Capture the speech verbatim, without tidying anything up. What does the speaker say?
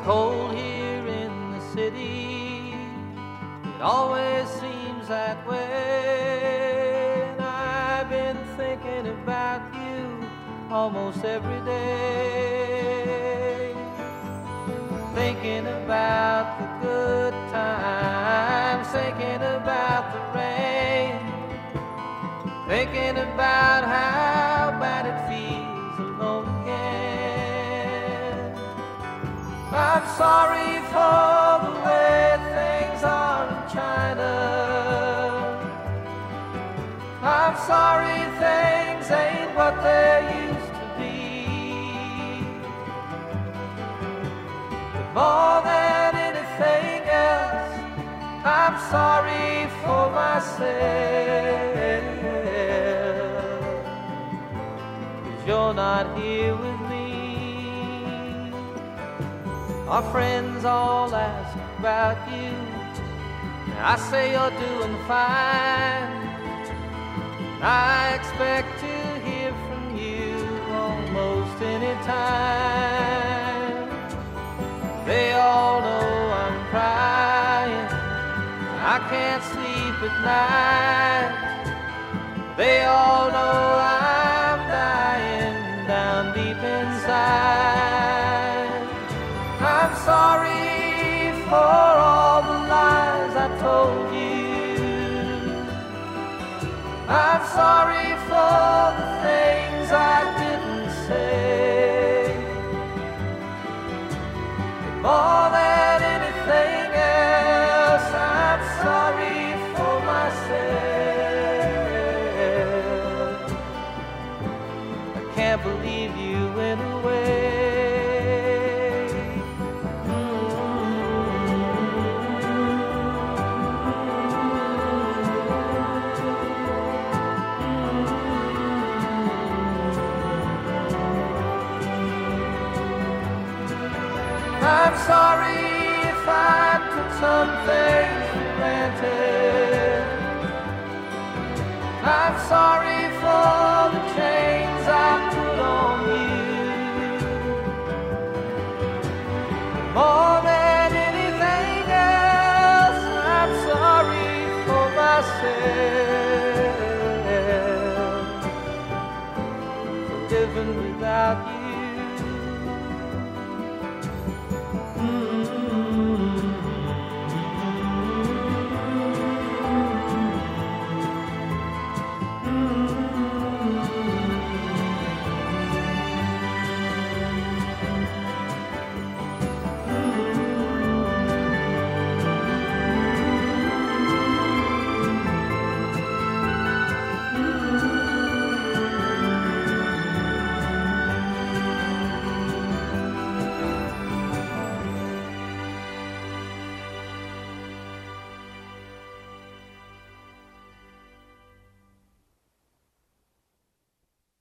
cold here in the city. It always seems that way. And I've been thinking about you almost every day. Thinking about the good times, thinking about the rain, thinking about how bad it feels alone again. I'm sorry for the way things are in China. I'm sorry things ain't what they used to be. But more than anything else, I'm sorry for myself, 'cause you're not here with me. Our friends all ask about you. I say you're doing fine. I expect to hear from you almost any time. They all know I'm crying, I can't sleep at night. They all know I'm dying down deep inside. I'm sorry for all the lies I told you. I'm sorry for the things I didn't say. More than anything else, I'm sorry for myself. I can't believe you went away. I'm sorry if I took some things for granted. I'm sorry for